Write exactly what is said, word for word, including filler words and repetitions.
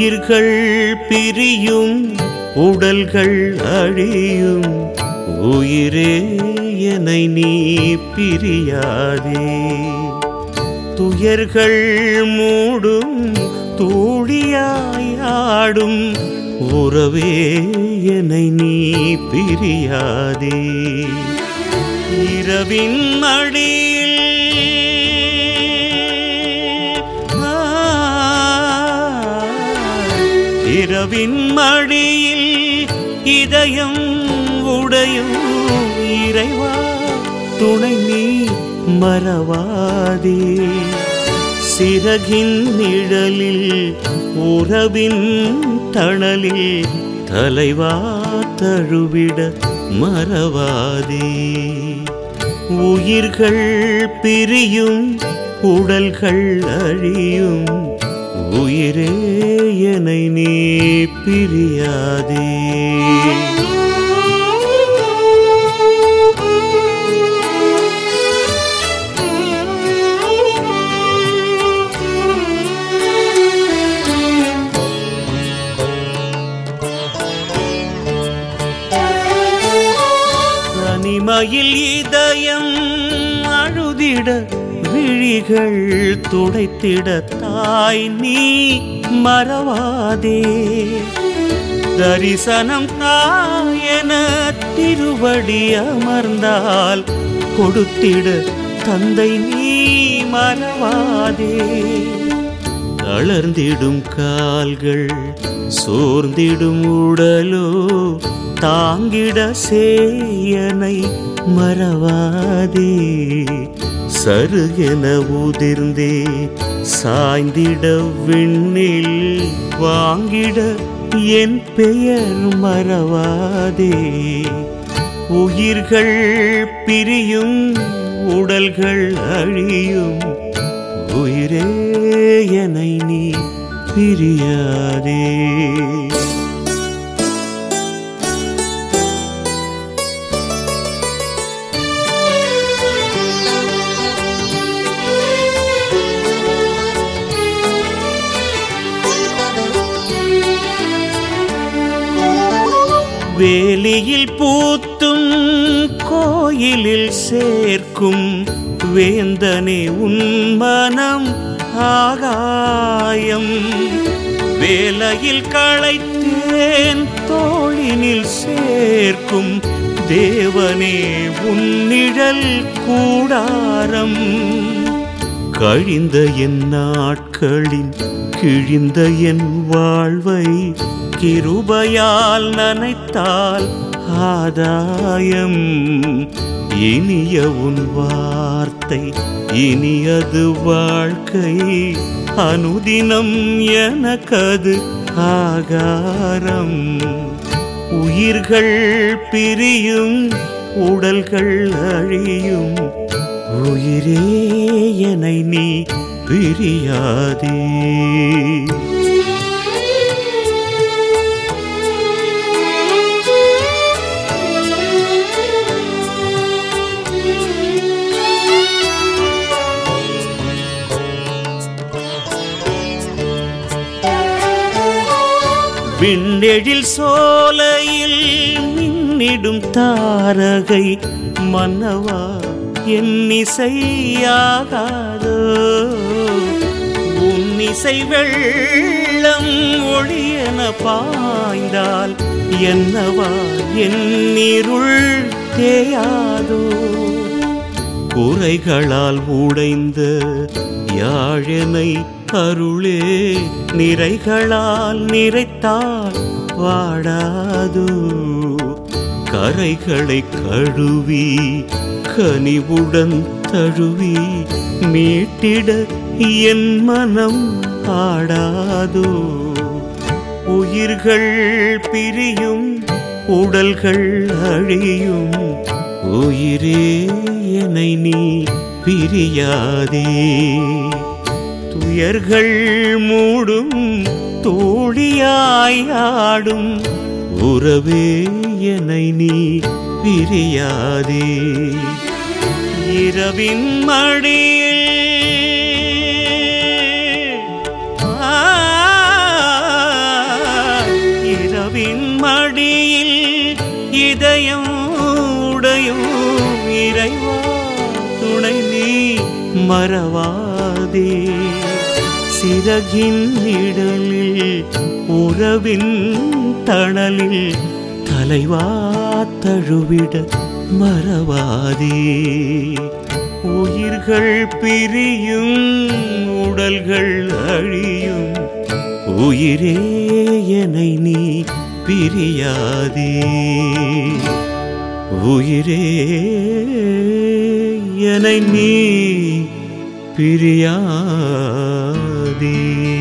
உயிர்கள் பிரியும் உடல்கள் அழியும் உயிரே என்னை நீ பிரியாதே. துயர்கள் மூடும் தூளியாயாடும் உறவே என்னை நீ பிரியாதே. இரவின் மடியில் இரவின் மடியில் இதயம் உடையும் இறைவா துணை நீ மறவாதே. சிறகின் நிழலில் உறவின் தணலில் தலைவா தழுவிட மறவாதே. உயிர்கள் பிரியும் உடல்கள் அழியும் உயிரே என்னை நீ பிரியாதே. தனிமையில் இதயம் அழுதிட விழிகள் துடைத்திட தாய் நீ மறவாதே. தரிசனம் தாயென திருவடி அமர்ந்தால் கொடுத்திட தந்தை நீ மறவாதே. தளர்ந்திடும் கால்கள் சோர்ந்திடும் உடலோ தாங்கிட சேயனை மறவாதே. சருகென உதிர்ந்தே சாய்ந்திட விண்ணில் வாங்கிட என் பெயர் மறவாதே. உயிர்கள் பிரியும் உடல்கள் அழியும் உயிரே என்னை நீ பிரியாதே. வேலியில் பூத்தும் கோயிலில் சேர்க்கும் வேந்தனே உன் மனம் ஆகாயம். வேலையில் களைத்தேன் தோளினில் சேர்க்கும் தேவனே உன் நிழல் கூடாரம். கழிந்த என் நாட்களின் கிழிந்த என் வாழ்வை கிருபையால் நனைத்தால் ஆதாயம். இனிய உன் வார்த்தை இனியது வாழ்க்கை அனுதினம் எனக்கது ஆகாரம். உயிர்கள் பிரியும் உடல்கள் அழியும் உயிரே என்னை நீ பிரியாதே. விண்ணெழில் சோலையில் மின்னிடும் தாரகை மன்னவா என் இசையாகாதோ. உன் இசை வெள்ளம் ஒளியென பாய்ந்தால் என்னவா என் இருள் தேயாதோ. குறைகளால் உடைந்த யாழனை அருளே நிறைகளால் நிறைத்தால் வாடாதோ. கரைகளை கழுவி கனிவுடன் தழுவி மீட்டிட என் மனம் ஆடாதோ. உயிர்கள் பிரியும் உடல்கள் அழியும் உயிரே என்னை நீ பிரியாதே. துயர்கள் மூடும் தோழியாயாடும் உறவே என்னை நீ பிரியாதே. இரவின் மடியில் இதயம் உடையும் இறைவா துணை நீ மறவாதே. சிறகின் நிழலில் உறவின் தணலில் தலைவா தழுவிட மறவாதே. உயிர்கள் பிரியும் உடல்கள் அழியும் உயிரே என்னை நீ பிரியாதே. உயிரே என்னை நீ பிரியாதே.